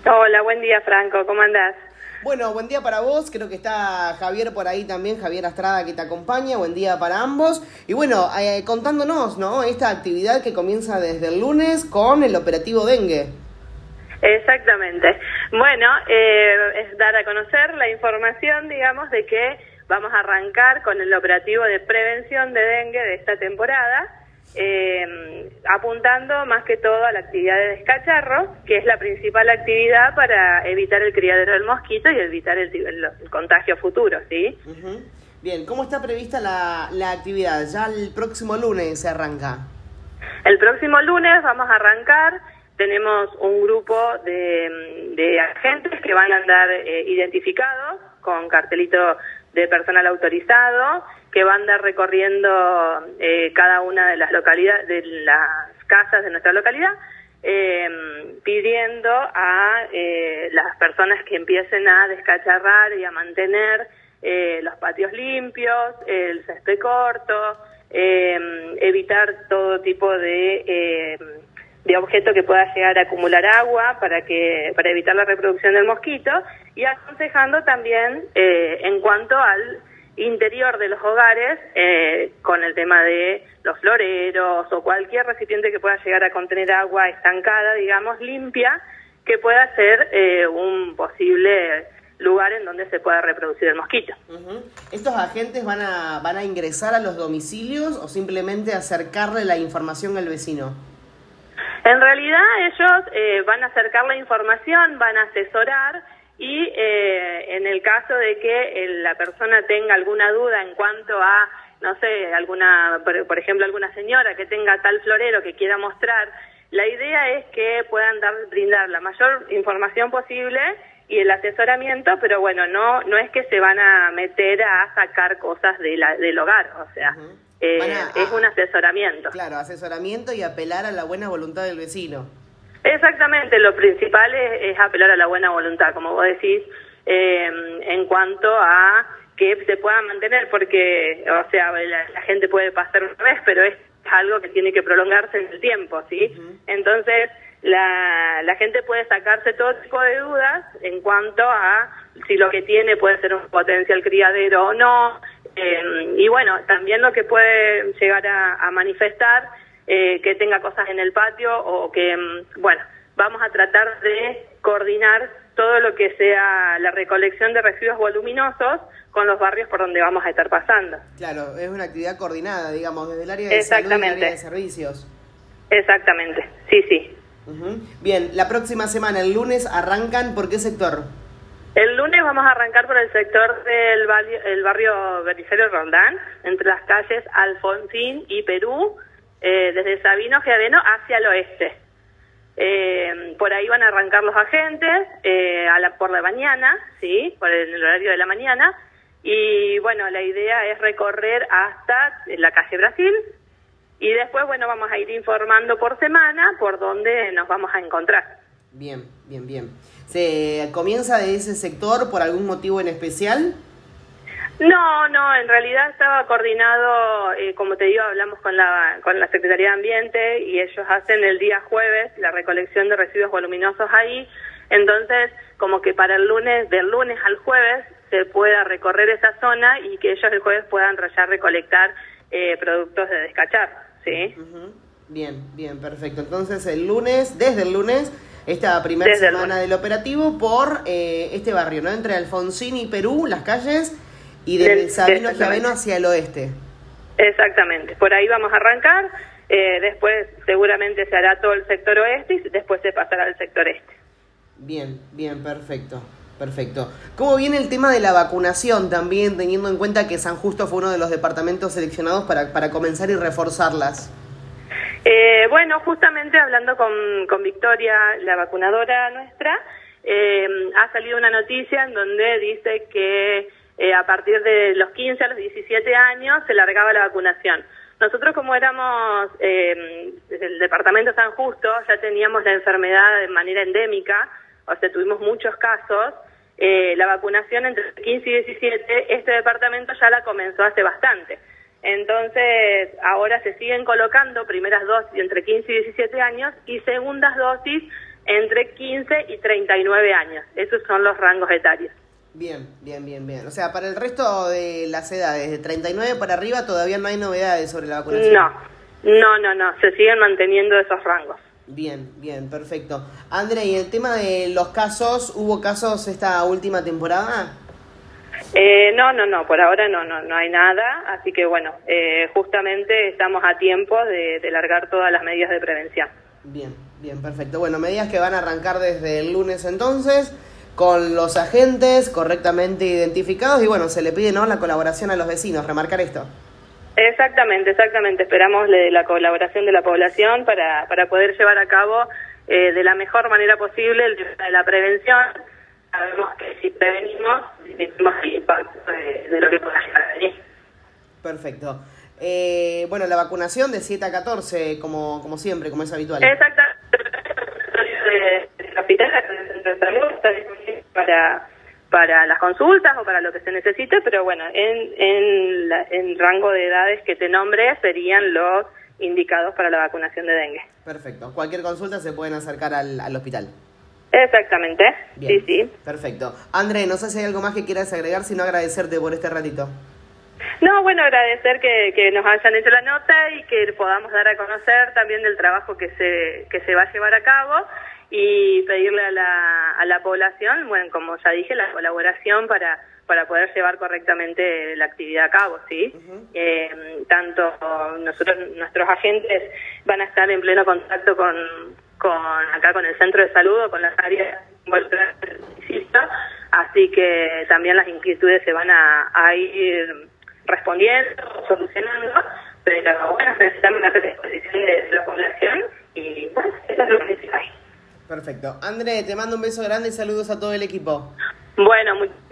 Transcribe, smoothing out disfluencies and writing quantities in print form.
Hola, buen día, Franco, ¿cómo andás? Bueno, buen día para vos, creo que está Javier por ahí también, Javier Astrada que te acompaña, buen día para ambos. Y bueno, contándonos, ¿no? Esta actividad que comienza desde el lunes con el operativo dengue. Exactamente. Bueno, es dar a conocer la información, digamos, de que vamos a arrancar con el operativo de prevención de dengue de esta temporada, apuntando más que todo a la actividad de descacharro, que es la principal actividad para evitar el criadero del mosquito y evitar el contagio futuro, ¿sí? Bien, ¿cómo está prevista la actividad? Ya el próximo lunes se arranca. El próximo lunes vamos a arrancar. Tenemos un grupo de agentes que van a andar identificados con cartelito de personal autorizado, que van a andar recorriendo cada una de las localidades, de las casas de nuestra localidad, pidiendo a las personas que empiecen a descacharrar y a mantener los patios limpios, el césped corto, evitar todo tipo de objeto que pueda llegar a acumular agua para evitar la reproducción del mosquito, y aconsejando también en cuanto al interior de los hogares con el tema de los floreros o cualquier recipiente que pueda llegar a contener agua estancada, digamos, limpia, que pueda ser un posible lugar en donde se pueda reproducir el mosquito. ¿Estos agentes van a ingresar a los domicilios o simplemente acercarle la información al vecino? En realidad ellos van a acercar la información, van a asesorar y en el caso de que la persona tenga alguna duda en cuanto a, no sé, por ejemplo, alguna señora que tenga tal florero que quiera mostrar, la idea es que puedan brindar la mayor información posible y el asesoramiento, pero bueno, no es que se van a meter a sacar cosas del hogar, o sea... es un asesoramiento. Claro, asesoramiento y apelar a la buena voluntad del vecino. Exactamente, lo principal es apelar a la buena voluntad, como vos decís, en cuanto a que se pueda mantener, porque, o sea, la gente puede pasar una vez, pero es algo que tiene que prolongarse en el tiempo, ¿sí? Entonces, la gente puede sacarse todo tipo de dudas en cuanto a si lo que tiene puede ser un potencial criadero o no. Y bueno, también lo que puede llegar a manifestar que tenga cosas en el patio o que, bueno, vamos a tratar de coordinar todo lo que sea la recolección de residuos voluminosos con los barrios por donde vamos a estar pasando. Claro, es una actividad coordinada, digamos, desde el área de salud y el área de servicios. Exactamente, sí. Bien, la próxima semana, el lunes, ¿arrancan por qué sector? El lunes vamos a arrancar por el sector del barrio Belisario Roldán, entre las calles Alfonsín y Perú, desde Sabino Giaveno hacia el oeste. Por ahí van a arrancar los agentes por la mañana, ¿sí? Por el horario de la mañana. Y bueno, la idea es recorrer hasta la calle Brasil. Y después, bueno, vamos a ir informando por semana por dónde nos vamos a encontrar. Bien. ¿Se comienza de ese sector por algún motivo en especial? No, en realidad estaba coordinado, como te digo, hablamos con la Secretaría de Ambiente y ellos hacen el día jueves la recolección de residuos voluminosos ahí, entonces como que para del lunes al jueves se pueda recorrer esa zona y que ellos el jueves puedan ya recolectar productos de descachar, ¿sí? Bien, perfecto. Entonces desde el lunes, esta primera semana del operativo por este barrio, ¿no? Entre Alfonsín y Perú, las calles, y desde Sabino Giaveno hacia el oeste. Exactamente, por ahí vamos a arrancar, después seguramente se hará todo el sector oeste y después se pasará al sector este. Bien, perfecto. ¿Cómo viene el tema de la vacunación también, teniendo en cuenta que San Justo fue uno de los departamentos seleccionados para comenzar y reforzarlas? Bueno, justamente hablando con Victoria, la vacunadora nuestra, ha salido una noticia en donde dice que a partir de los 15 a los 17 años se largaba la vacunación. Nosotros, como éramos el departamento San Justo, ya teníamos la enfermedad de manera endémica, o sea, tuvimos muchos casos. La vacunación entre 15 y 17, este departamento ya la comenzó hace bastante. Entonces, ahora se siguen colocando primeras dosis entre 15 y 17 años y segundas dosis entre 15 y 39 años. Esos son los rangos etarios. Bien. O sea, para el resto de las edades, de 39 para arriba, todavía no hay novedades sobre la vacunación. No. Se siguen manteniendo esos rangos. Bien, perfecto. André, ¿y el tema de los casos, hubo casos esta última temporada? No, por ahora no hay nada, así que bueno, justamente estamos a tiempo de largar todas las medidas de prevención. Bien, perfecto. Bueno, medidas que van a arrancar desde el lunes entonces, con los agentes correctamente identificados y bueno, se le pide, ¿no?, la colaboración a los vecinos, remarcar esto. Exactamente. Esperamos la colaboración de la población para poder llevar a cabo de la mejor manera posible el tema de la prevención. Sabemos que si prevenimos, disminuimos el impacto de lo que pueda llegar a venir. Perfecto. Bueno, la vacunación de 7 a 14, como siempre, como es habitual. Exactamente. El hospital del centro de salud está disponible para las consultas o para lo que se necesite, pero bueno, en rango de edades que te nombre serían los indicados para la vacunación de dengue. Perfecto. Cualquier consulta se pueden acercar al hospital. Exactamente. Bien. Sí. Perfecto. André, no sé si hay algo más que quieras agregar, sino agradecerte por este ratito. No, bueno, agradecer que nos hayan hecho la nota y que podamos dar a conocer también del trabajo que se va a llevar a cabo y pedirle a la población, bueno, como ya dije, la colaboración para poder llevar correctamente la actividad a cabo, ¿sí? Uh-huh. Tanto nuestros agentes van a estar en pleno contacto con el centro de salud o con las áreas involucradas en el municipio, así que también las inquietudes se van a ir respondiendo, solucionando, pero bueno, necesitamos una predisposición de la población y bueno, eso es lo principal. Perfecto. André, te mando un beso grande y saludos a todo el equipo. Bueno,